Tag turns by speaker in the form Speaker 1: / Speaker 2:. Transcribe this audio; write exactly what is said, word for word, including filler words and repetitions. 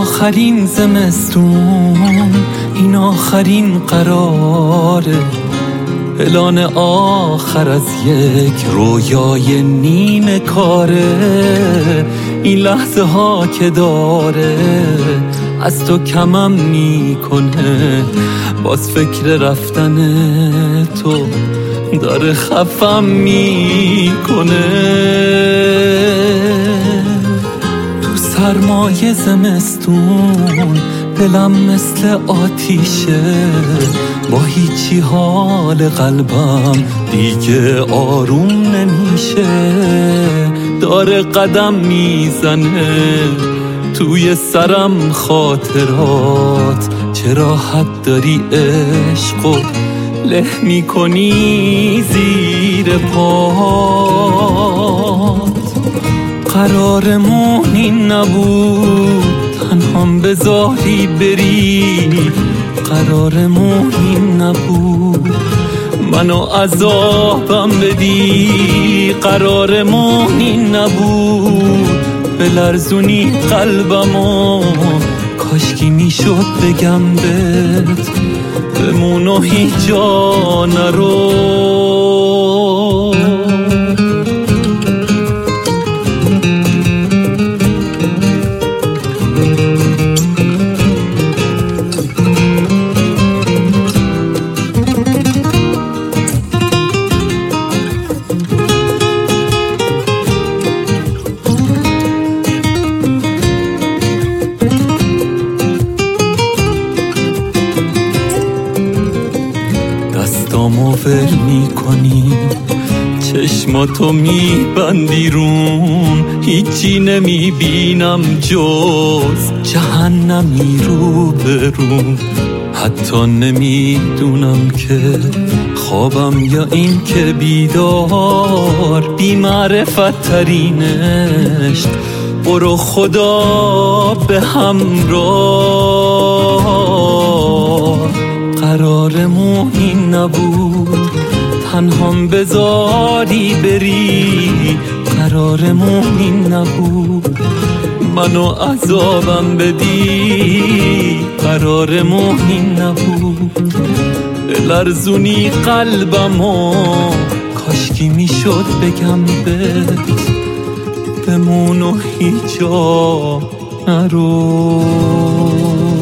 Speaker 1: آخرین زمستون، این آخرین قراره، اعلان آخر از یک رویای نیمه کاره. این لحظه ها که داره از تو کمم میکنه، باز فکر رفتن تو داره خفم میکنه. تو سرمای زمستون دلم مثل آتیشه، با هیچی حال قلبم دیگه آروم نمیشه. داره قدم میزنه توی سرم خاطرات، چرا حد داری عشقو له میکنی زیر پات. قرارمون این نبود تنهام بذاری بری، قرارمون این نبود منو عذابم بدی، قرارمون این نبود بلرزونی قلبمو. کاشکی میشد بگم بهت بمون و هیچ جا نرو. دستامو ور میکنی، چشماتو میبندی رون، هیچی نمیبینم جز جهنمی رو برون. حتی نمیدونم که خوابم یا این که بیدار، بی معرفت ترینش برو خدا به همراه. قرارمون این نبود تنهام بذاری بری، قرارمون این نبود منو عذابم بدی، قرارمون این نبود بلرزونی قلبمو. کاشکی میشد بگم بهت بمون و هیچ جا نرو.